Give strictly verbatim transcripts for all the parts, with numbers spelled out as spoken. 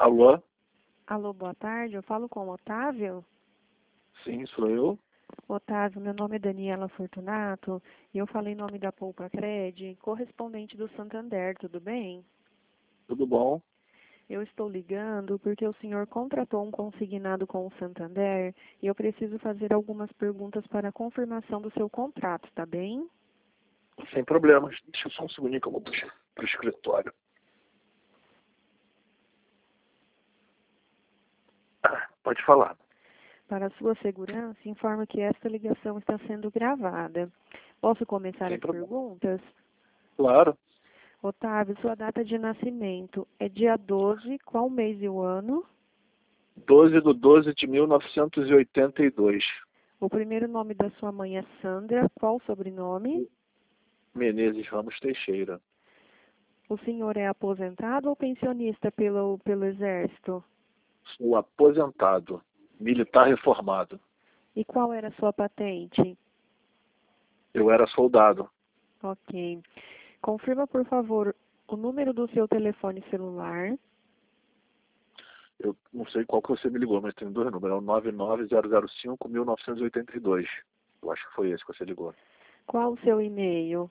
Alô? Alô, boa tarde. Eu falo com o Otávio? Sim, sou eu. Otávio, meu nome é Daniela Fortunato e eu falo em nome da Poupa Cred, correspondente do Santander, tudo bem? Tudo bom? Eu estou ligando porque o senhor contratou um consignado com o Santander e eu preciso fazer algumas perguntas para a confirmação do seu contrato, tá bem? Sem problemas. Deixa eu só um segundinho que eu vou para o escritório. Ah, pode falar. Para a sua segurança, informo que esta ligação está sendo gravada. Posso começar Sem as problema. perguntas? Claro. Otávio, sua data de nascimento é dia doze, qual mês e o ano? doze de doze de mil novecentos e oitenta e dois. O primeiro nome da sua mãe é Sandra, qual o sobrenome? Menezes Ramos Teixeira. O senhor é aposentado ou pensionista pelo, pelo Exército? Sou aposentado. Militar reformado. E qual era a sua patente? Eu era soldado. Ok. Confirma, por favor, o número do seu telefone celular. Eu não sei qual que você me ligou, mas tem dois números. É o nove nove zero zero cinco mil novecentos e oitenta e dois. Eu acho que foi esse que você ligou. Qual o seu e-mail?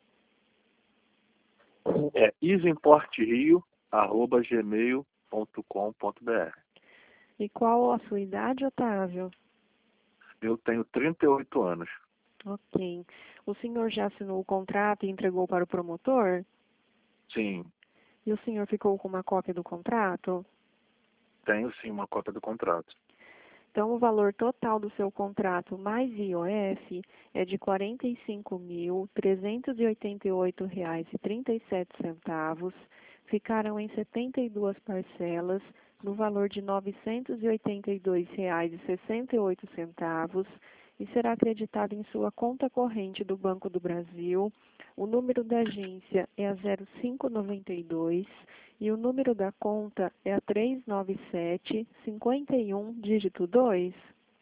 É isimportrio arroba gmail ponto com ponto br. E qual a sua idade, Otávio? Eu tenho trinta e oito anos. Ok. O senhor já assinou o contrato e entregou para o promotor? Sim, E o senhor ficou com uma cópia do contrato? tenho sim uma cópia do contrato. Então, o valor total do seu contrato mais I O F é de quarenta e cinco mil, trezentos e oitenta e oito reais e trinta e sete centavos. Ficaram em setenta e duas parcelas, no valor de novecentos e oitenta e dois reais e sessenta e oito centavos, e será acreditado em sua conta corrente do Banco do Brasil. O número da agência é a zero cinco nove dois e o número da conta é a três nove sete, cinco um, dígito dois.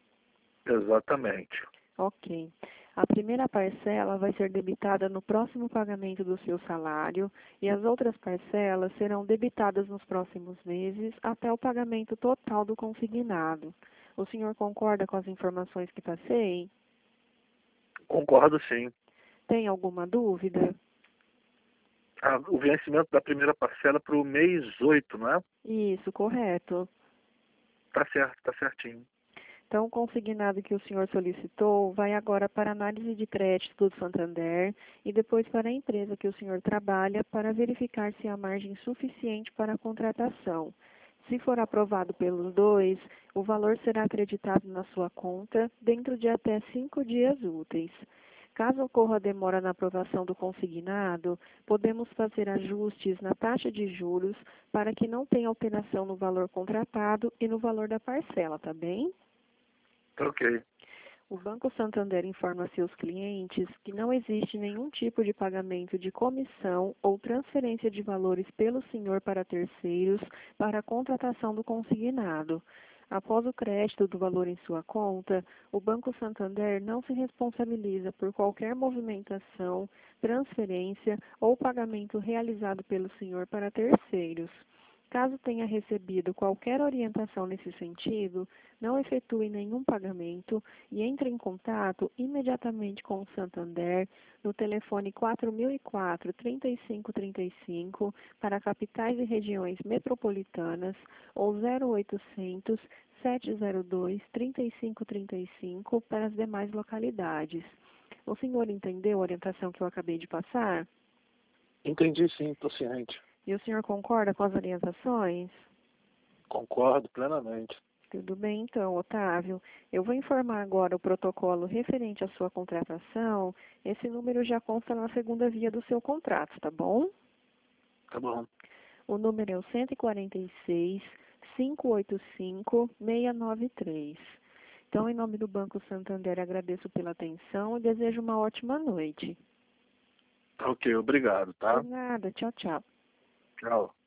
Exatamente. Ok. A primeira parcela vai ser debitada no próximo pagamento do seu salário e as outras parcelas serão debitadas nos próximos meses até o pagamento total do consignado. O senhor concorda com as informações que passei? Concordo sim. Tem alguma dúvida? Ah, o vencimento da primeira parcela para o mês oito, não é? Isso, correto. Tá certo, tá certinho. Então, o consignado que o senhor solicitou vai agora para a análise de crédito do Santander e depois para a empresa que o senhor trabalha para verificar se há margem suficiente para a contratação. Se for aprovado pelos dois, o valor será acreditado na sua conta dentro de até cinco dias úteis. Caso ocorra demora na aprovação do consignado, podemos fazer ajustes na taxa de juros para que não tenha alteração no valor contratado e no valor da parcela, tá bem? Tá ok. O Banco Santander informa a seus clientes que não existe nenhum tipo de pagamento de comissão ou transferência de valores pelo senhor para terceiros para a contratação do consignado. Após o crédito do valor em sua conta, o Banco Santander não se responsabiliza por qualquer movimentação, transferência ou pagamento realizado pelo senhor para terceiros. Caso tenha recebido qualquer orientação nesse sentido, não efetue nenhum pagamento e entre em contato imediatamente com o Santander no telefone quatro mil e quatro, trinta e cinco trinta e cinco para capitais e regiões metropolitanas ou zero oitocentos, sete zero dois, trinta e cinco trinta e cinco para as demais localidades. O senhor entendeu a orientação que eu acabei de passar? Entendi sim, tô ciente. E o senhor concorda com as orientações? Concordo plenamente. Tudo bem, então, Otávio. Eu vou informar agora o protocolo referente à sua contratação. Esse número já consta na segunda via do seu contrato, tá bom? Tá bom. O número é o cento e quarenta e seis, cinco oito cinco, seis nove três. Então, em nome do Banco Santander, agradeço pela atenção e desejo uma ótima noite. Tá ok, obrigado, tá? Por nada. Tchau, tchau. Tchau.